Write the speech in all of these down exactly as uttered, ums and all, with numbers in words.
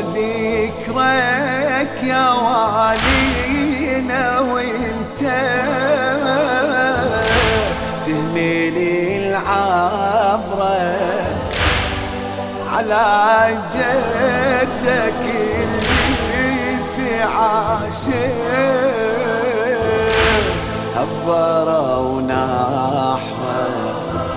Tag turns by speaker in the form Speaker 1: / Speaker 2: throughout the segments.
Speaker 1: ذكرك يا والينا وانت تهملي العبرة على جدك اللي في عاشق هبرة ونحرة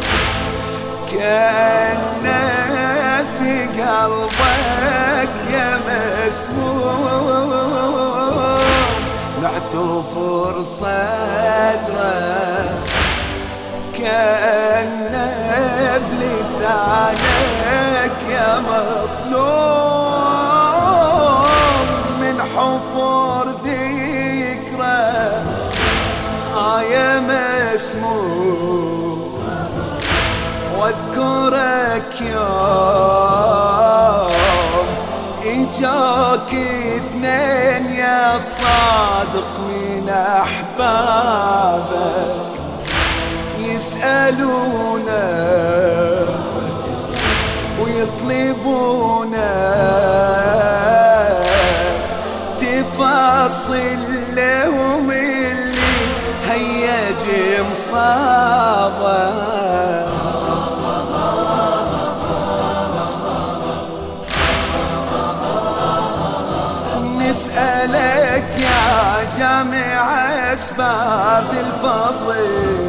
Speaker 1: كأنه في قلبك يا مسموم معتوفر صدره كأنه بلسانك يا مظلوم من حفر ذكرى آه يا مسموم واذكرك يوم اجاك اثنين يا صادق من احبابك يسألونا ويطلبونا تفاصيل لهم اللي هيج مصابه نسألك يا جامع أسباب الفضل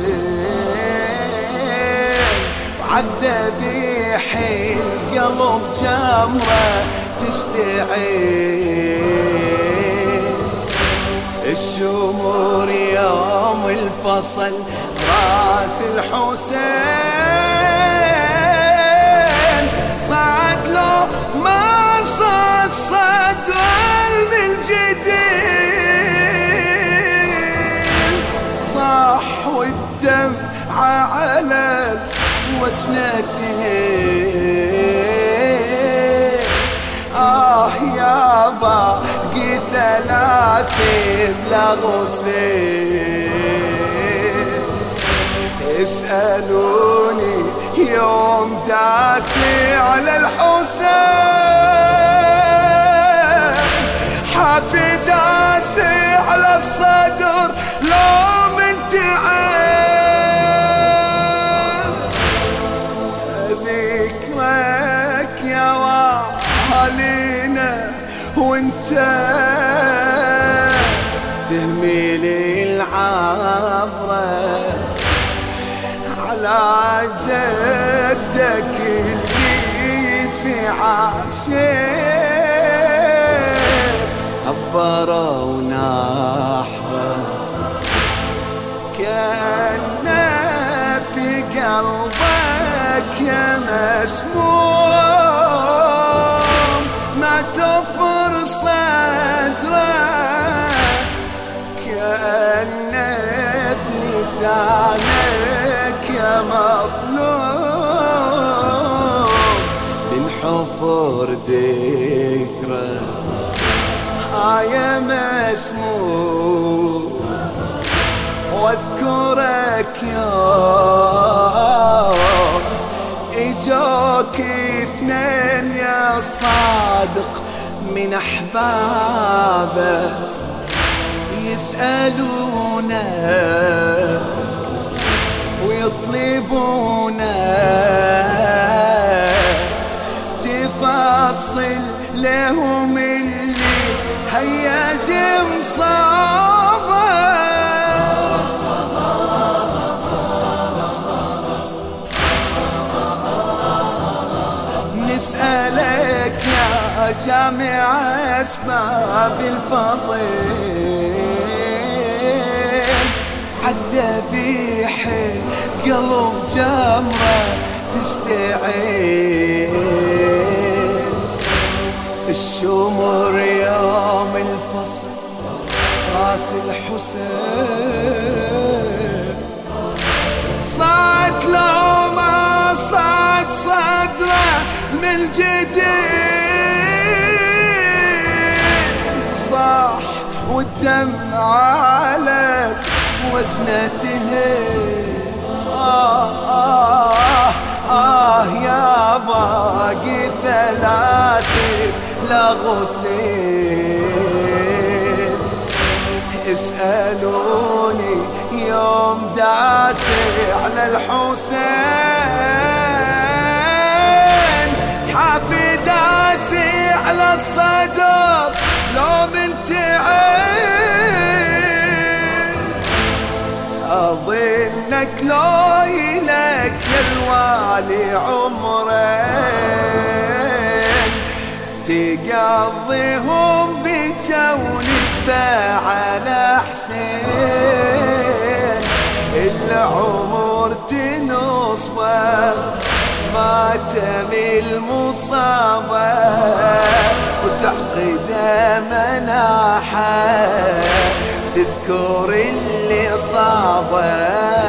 Speaker 1: وعالذبيح القلب جمرة تشتعل الشمور يوم الفصل راس الحسين صعد له ما صاد صدر بالجديد صح والدمع على وجنته آه يا باقي ثلاث بلا غسيل اسألوني يوم داسي على الحسين حافي داسي على الصدر لو من تعال ذكرك يا والينا وانت تهملي العبرة على جدك اللي في عاشق هبرة ونحرة كأنه في قلبك يا مسموم ما تفر صدرك كأنه بلسانك يا مظلوم من حفر ذكرى آه يا مسموم واذكرك يوم اجاك اثنين يا صادق من احبابك يسألونا ويطلبونا تفاصيل لهم اللي هيج مصابه نسألك يا جامع أسباب الفضل عالذبيح القلب جمرة تشتعل الشمر يوم الفصل راس الحسين صعد لو ما صعد صدره من جديد صح والدمع على وجنته آه آه آه يا باقي ثلاث لا غسيل. اسألوني يوم داسي على الحسين، حافي داسي على الصدر لو بنت عين. أظنك لو إلك الوالي عمرين، تقضيهم بجون تباع على حسين. العمر تنصبه ماتم المصابة، وتعقده مناحة تذكر اللي صابه.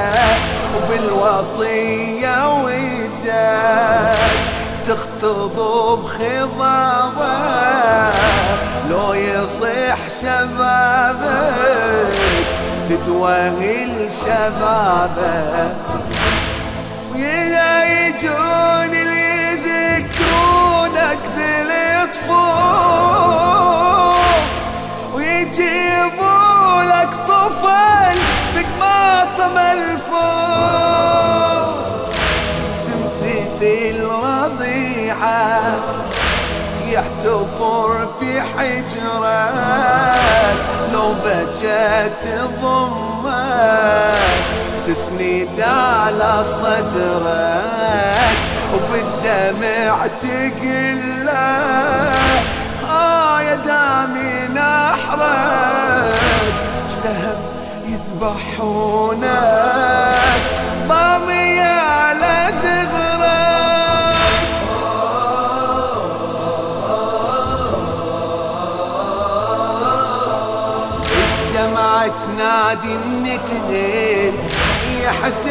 Speaker 1: وبالوطية ودك تختضب خضابه، لو يصيح شبابك فتواه الشبابه. ويا يجون اللي يذكرونك بالطفوف، ويجيبوا لك طفل بقماطة ملفوف، تمتثل رضيعة يحتفر في حجرك. لو بجت تضمك تسند على صدرك، وبالدمع تقله آه يا دامي نحرك. بسهم يذبحونك ضامي على زغرك. الدمعة تنادي من تهيل يا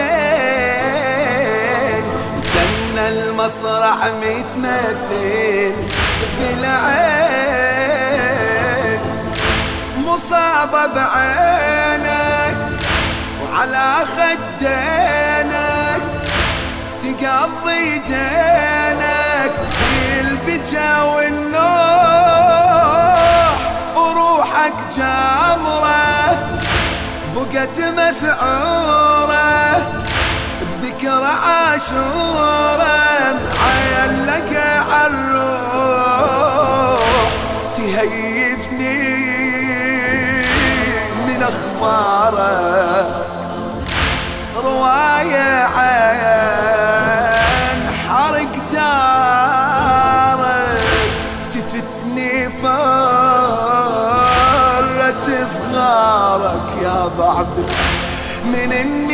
Speaker 1: حسين، جنة المصرع متمثل بالعين. مصابة بعينك وعلى خدينك، تقضي دينك بالبجا والنوح. وروحك جامرة بقت مسعورة بذكر عاشورة، معلق عالروح. تهيجني من اخبارك رواية عن حرق دارك، تفتني فرت صغارك يا بعد من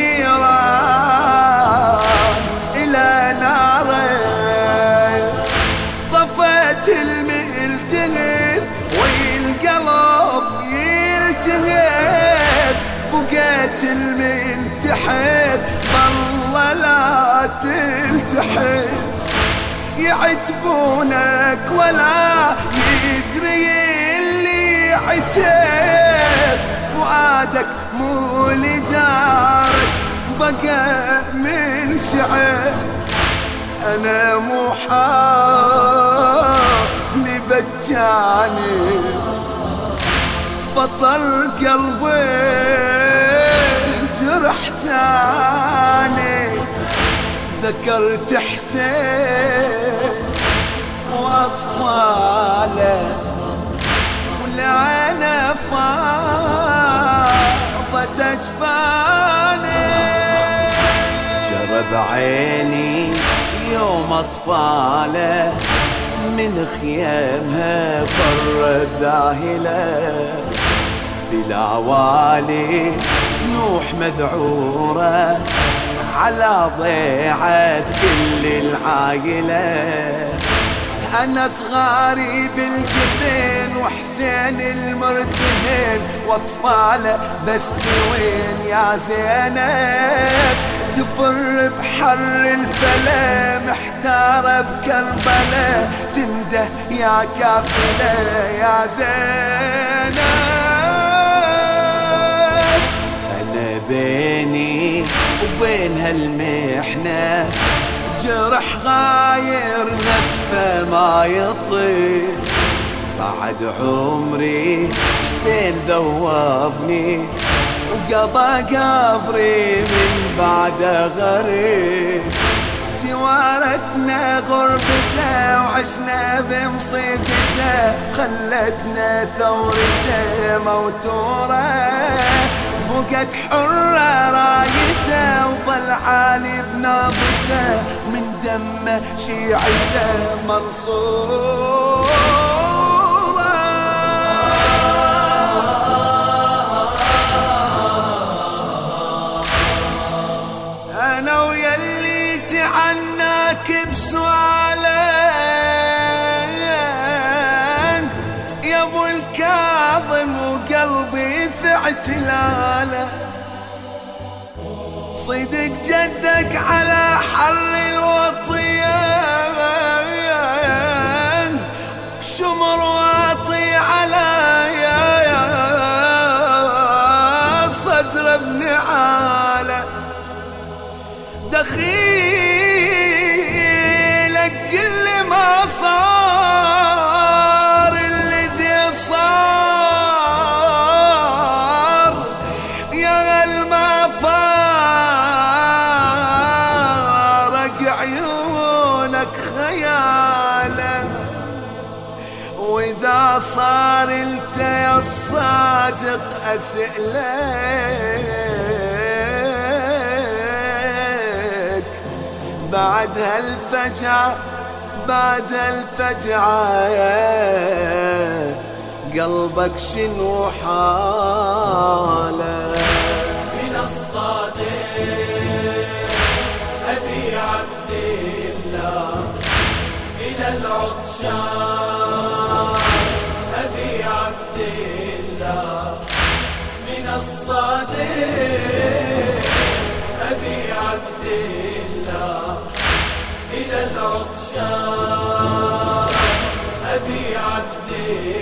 Speaker 1: النيران إلى نارك. طفت الملتهب والقلب يلتهب، بقيت الملتحب بالله لا تلتحب. يعتبونك ولا يدري اللي عتب، فؤادك مو لدارك بقى من شعر. أنا مو حال بجاني فطر قلبي جرح ثاني. ذكرت حسين وأطفاله والعين فاضت أجفاني. جرب عيني يوم أطفاله من خيامها فر الذاهلة، بلا والي نوح مذعورة على ضيعة كل العائلة. أنا صغاري بالجفين وحسين المرتهن، وأطفاله بس وين يا زينب. تفر بحر الفلا محتارة بكربلة، تنده يا كافلة يا زينب. أنا بيني وبين هالمحنة جرح غاير نسفه ما يطير، بعد عمري حسين ذوبني وقضى قبري من بعد غريب. توارثنا غربته وعشنا بمصيبته خلتنا ثورته موتوره بقت حرة رايته وظل عالي بنابته من دمه شيعته منصورة. أنا ويلي تعناك بسؤالك يا ابو الكاظم وقلبي ثعتلاله. صدق جدك على حر الوطية شمر واطي على صدر ابن عاله. دخيلك كل ما صار الذي صار يا غل ما فارق عيونك خياله. واذا صار انت يا الصادق اسألك بعد هالفجعة بعد هالفجعة قلبك شنو حاله؟
Speaker 2: من الصادق أبي عبد الله إلى العطشان أبي عبد الله. من الصادق أبي عبد الله إلى العطشان أبي عبد الله.